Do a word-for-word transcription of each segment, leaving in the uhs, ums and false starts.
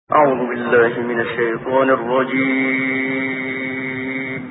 أعوذ بالله من الشيطان الرجيم.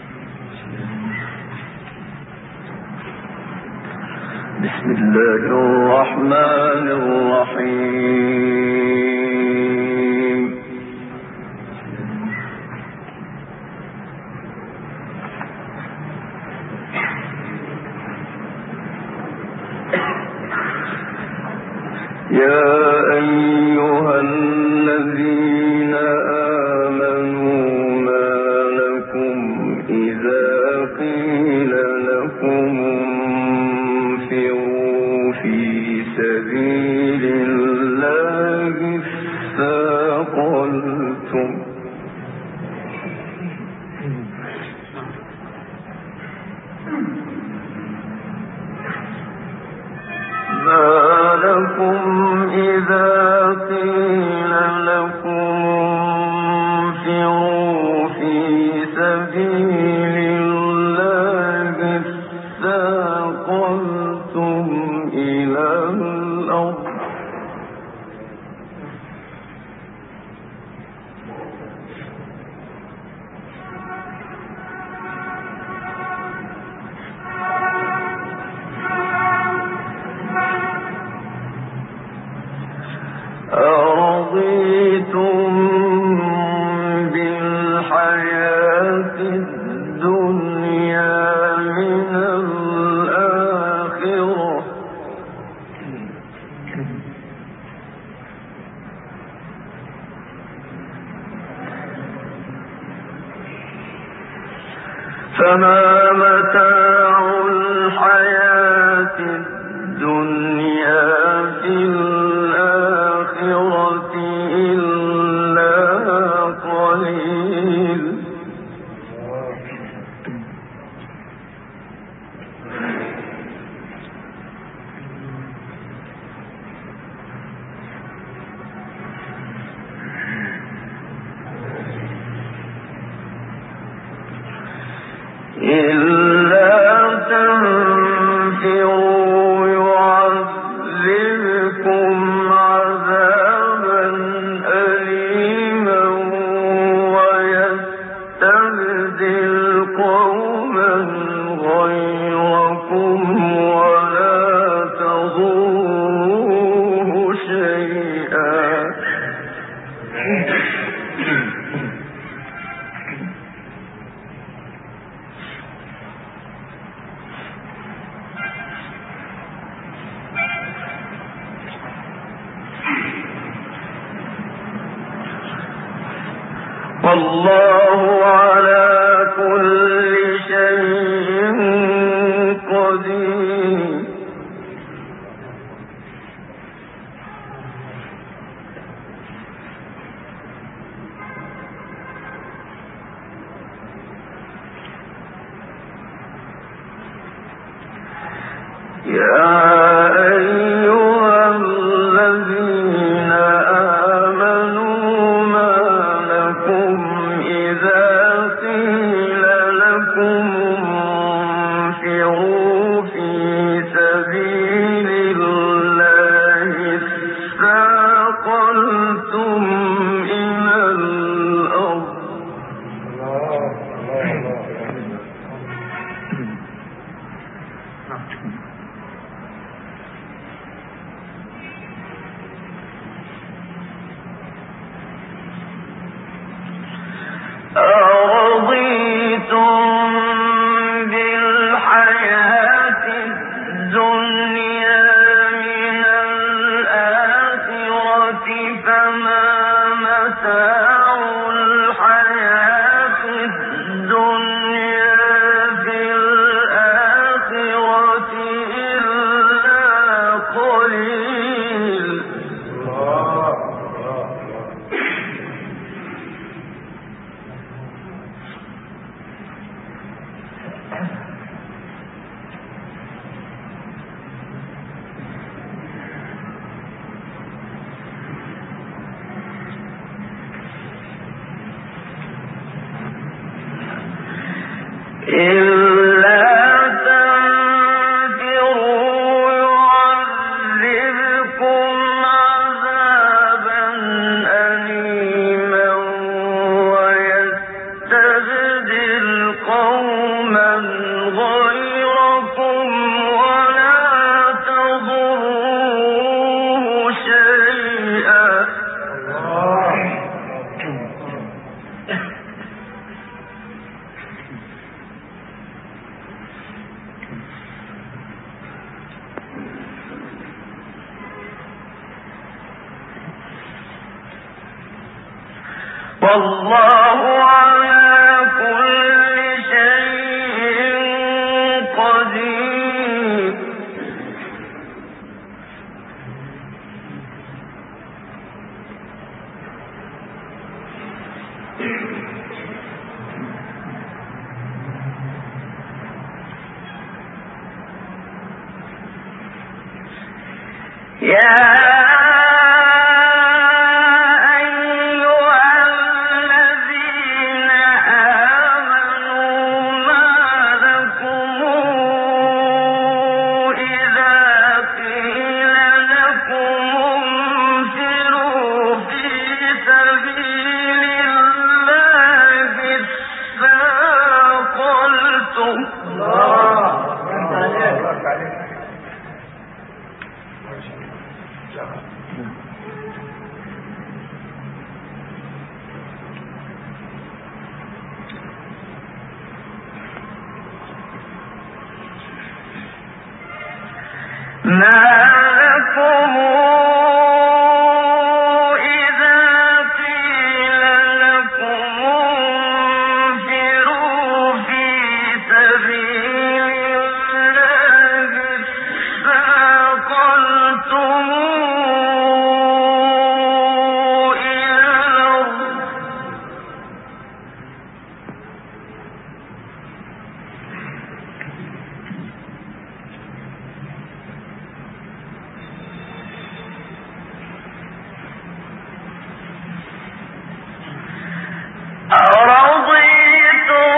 بسم الله الرحمن الرحيم. يا أيها الذين آمنوا ما لكم إذا قيل لكم انفروا في سبيل الله اثاقلتم ما لكم إذا قيل لكم انفروا في سبيل الله اثاقلتم إلى الأرض أرضيتم بالحياة الدنيا من الآخرة فما متاع الحياة الدنيا في الآخرة إلا قليل إلا تنفروا يعذبكم عذابا أليما ويستبدل قوما غيركم ولا تضروه شيئا والله على كل شيء قدير يا أيها الذين آمنوا ما لكم إذا قيل لكم انفروا في سبيل الله اثاقلتم إلى الأرض أرضيتم بالحياة الدنيا من الآخرة فما متاع الحياة الدنيا في الآخرة إلا قليل إلا تنفروا يعذبكم عذابا أليما والله على كل شيء قدير. يا ما لكم إذا قيل لكم انفروا في سبيل الله اثاقلتم إلى الأرض أرضيتم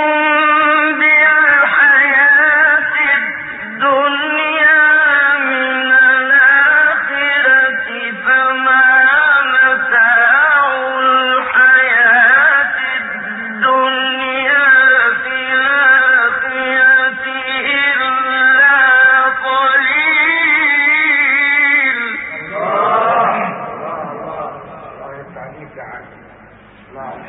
بالحياة الدنيا من الآخرة فما متاع الحياة الدنيا في الآخرة إلا قليل. الله الله الله يستعينك عنه. الله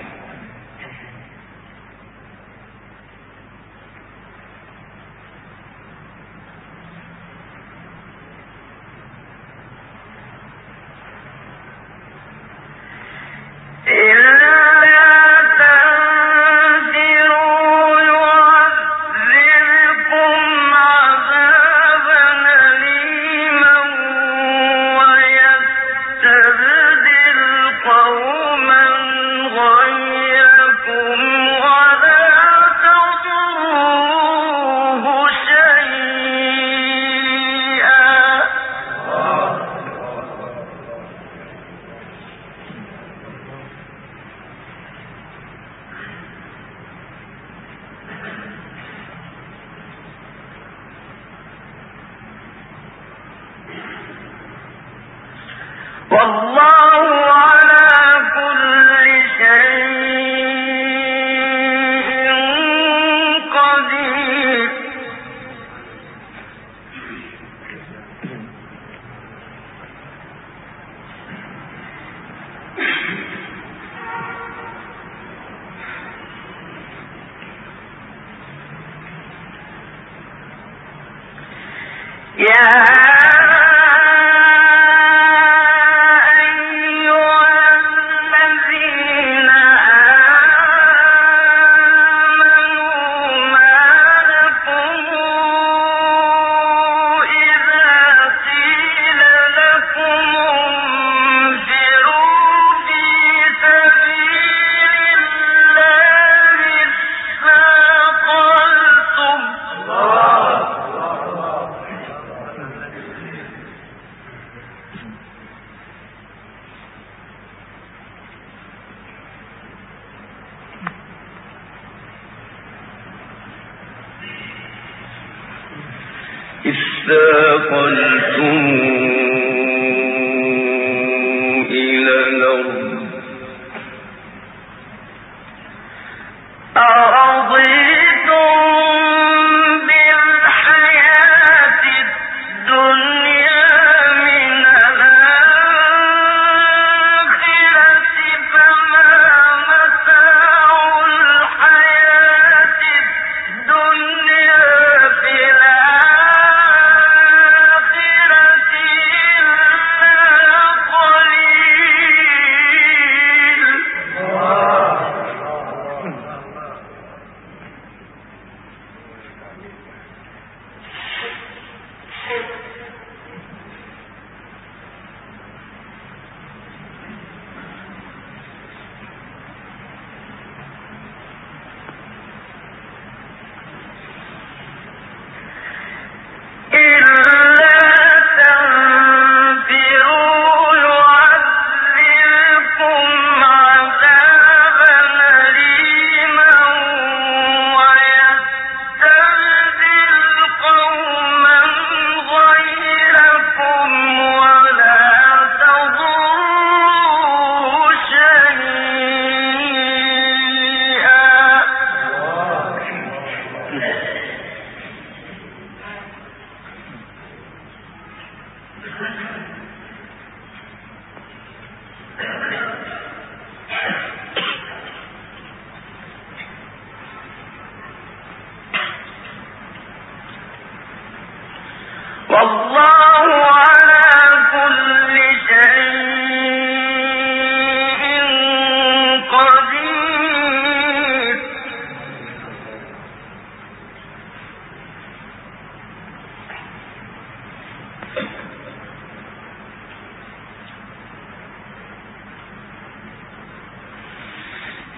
والله على كل شيء قدير. يا اثاقلتم إلى الأرض أرضيتم بالحياة الدنيا من الآخرة فما متاع الحياة الدنيا في الآخرة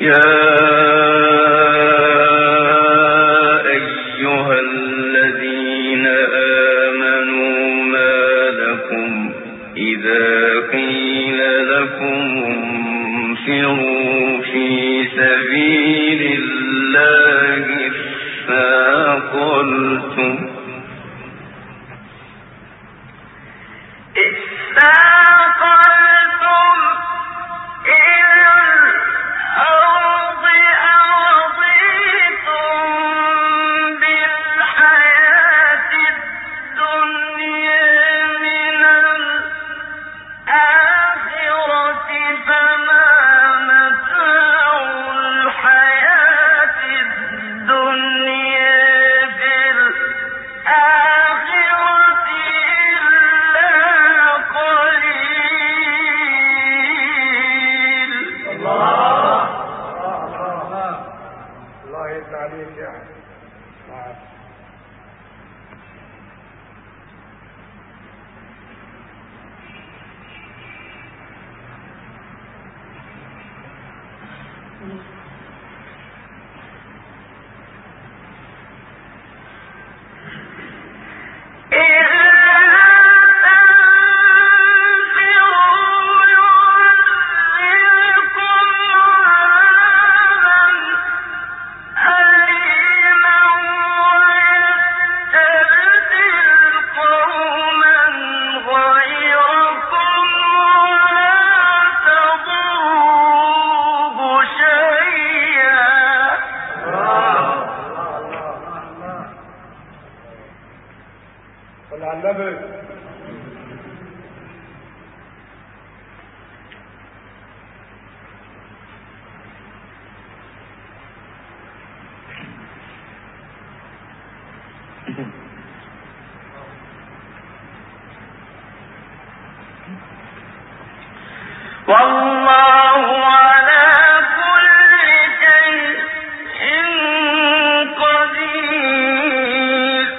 والله على كل شيء قدير.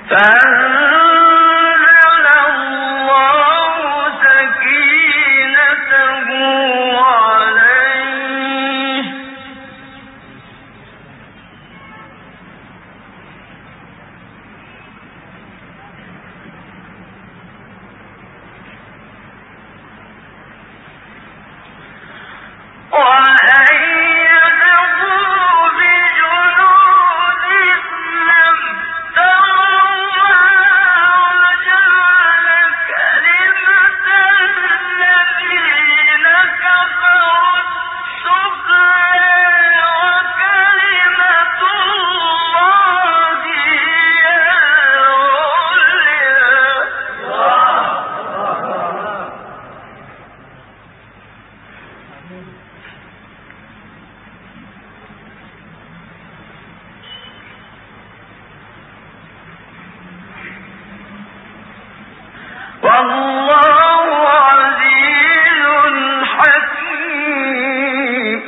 فأنزل الله سكينته عليه وأيده بجنود لم تروها وجعل كلمة الذين كفروا السفلى وكلمة الله هي العليا. والله عزيز حكيم.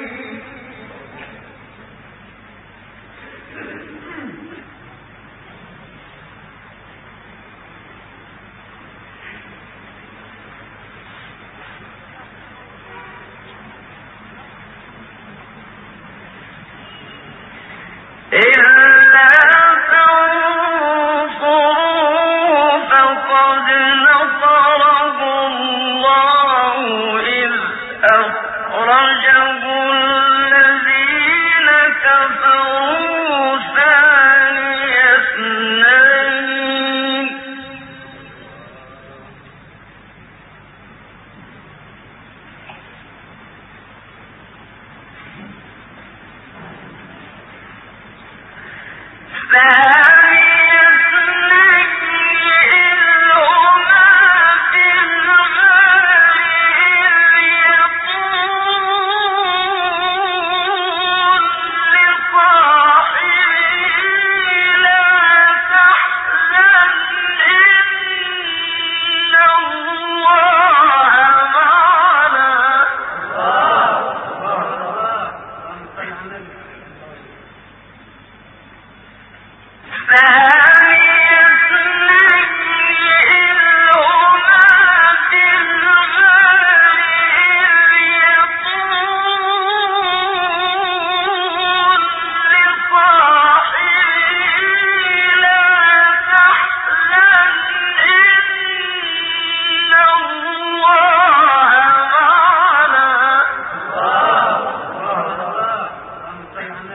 إلا تنصروه فقد نصره الله إذ أخرجه الذين كفروا ثاني اثنين ثاني اثنين إذ هما في الغار إذ يقول لصاحبه لا تحزن إن الله معنا. ثاني اثنين إذ هما في الغار إذ يقول لصاحبه لا تحزن إن الله معنا.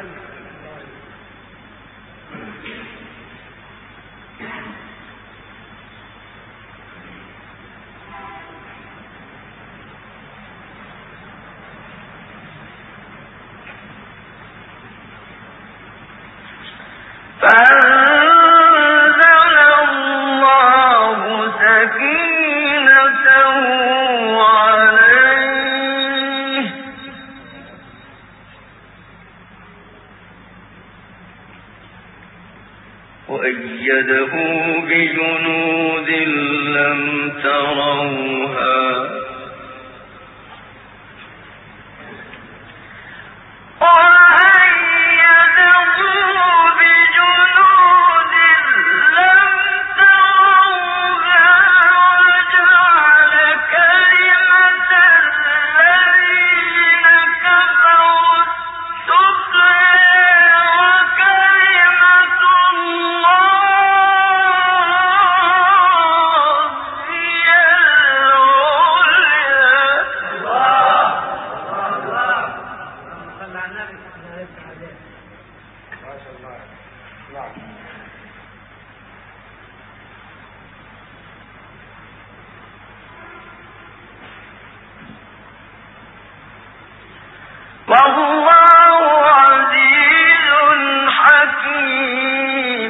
فأنزل الله سكينته عليه وأيده بجنود لم تروها والله عزيز حكيم.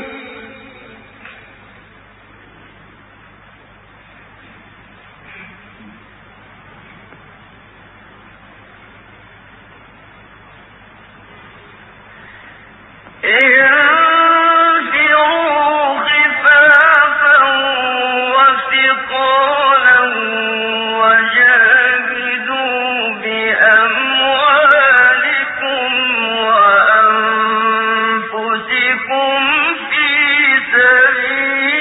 انفروا خفافا وثقالا وجاهدوا بأموالكم وأنفسكم في سبيل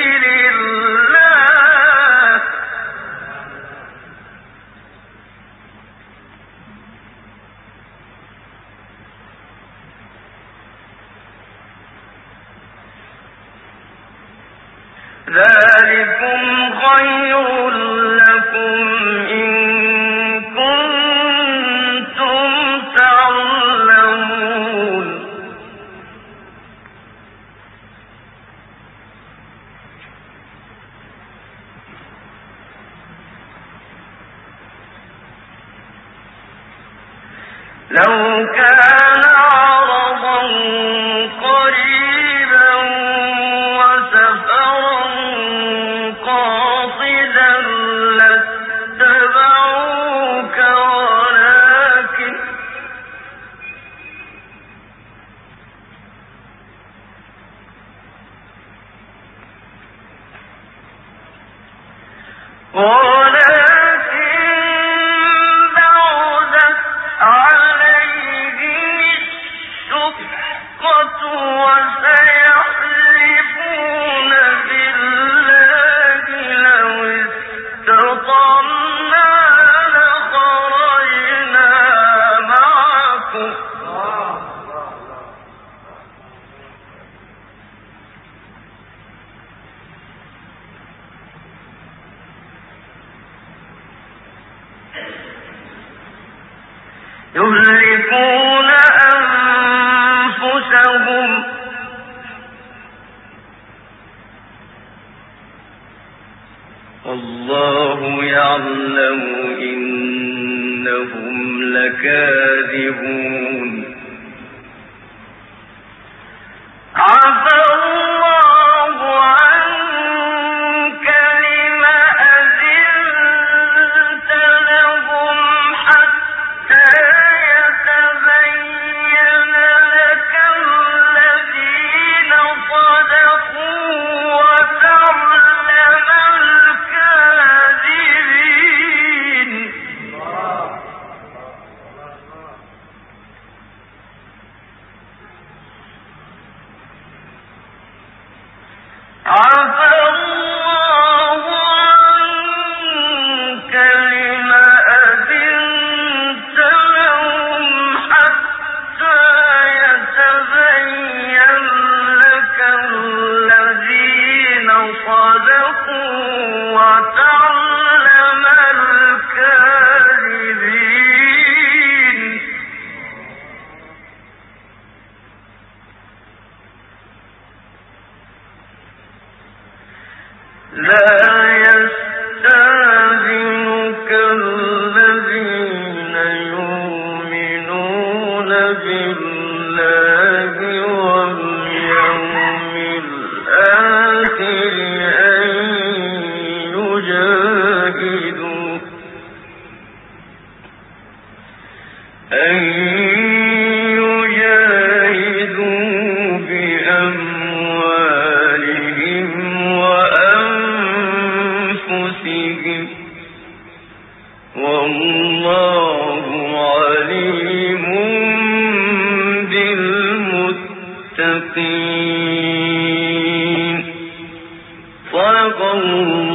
لو كان عرضا قريبا وسفرا قاصدا لاتبعوك ولكن ولكن بعدت عليهم الشقة وسيحلفون بالله لو استطعنا لخرجنا معكم يهلكون أنفسهم والله يعلم إنهم لكاذبون عفى الله عنك لما أذنت لهم حتى يتبين لك الذين صدقوا وتعلم الكاذبين عفى الله عنك لما أذنت لهم حتى يتبين لك الذين صدقوا وتعلم الكاذبين لا يستأذنك الذين يؤمنون بالله واليوم الآخر أن يجاهدوا أن يجاهدوا بأموالهم وأنفسهم والله عليم بالمتقين صدق الله